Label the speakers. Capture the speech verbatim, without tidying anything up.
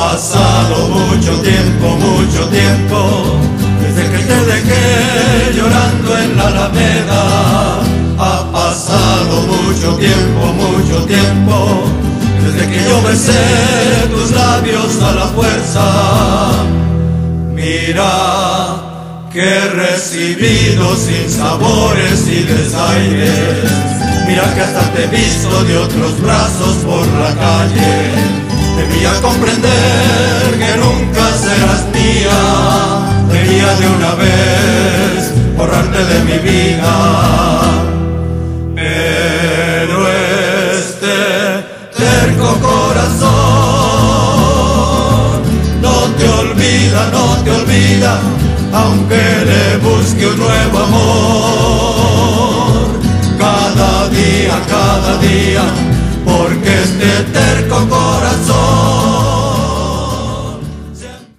Speaker 1: pasado mucho tiempo, mucho tiempo, desde que te dejé llorando en la Alameda. Ha pasado mucho tiempo, mucho tiempo, desde que yo besé tus labios a la fuerza. Mira que he recibido sinsabores y desaires. Mira que hasta te he visto de otros brazos por la calle. Debía comprender que nunca serás mía. Debía de una vez borrarte de mi vida. Pero este terco corazón no te olvida, no te olvida, aunque le busque un nuevo amor cada día, cada día, porque este terco corazón